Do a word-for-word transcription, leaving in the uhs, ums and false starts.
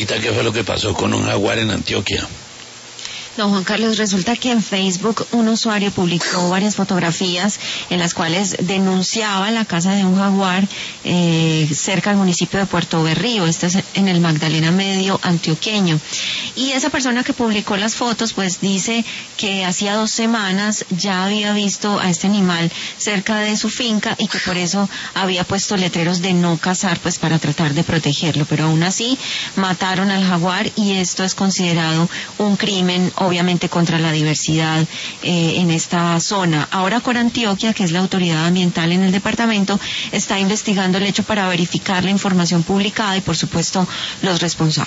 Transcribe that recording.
Tita, ¿qué fue lo que pasó con un jaguar en Antioquia? Don Juan Carlos, resulta que en Facebook un usuario publicó varias fotografías en las cuales denunciaba la caza de un jaguar eh, cerca del municipio de Puerto Berrío, este es en el Magdalena Medio antioqueño. Y esa persona que publicó las fotos pues dice que hacía dos semanas ya había visto a este animal cerca de su finca y que por eso había puesto letreros de no cazar pues para tratar de protegerlo, pero aún así mataron al jaguar y esto es considerado un crimen obviamente contra la diversidad eh, en esta zona. Ahora Corantioquia, que es la autoridad ambiental en el departamento, está investigando el hecho para verificar la información publicada y por supuesto los responsables.